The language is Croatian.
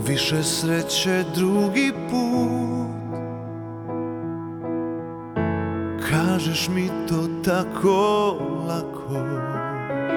više sreće drugi put. Kažeš mi to tako lako,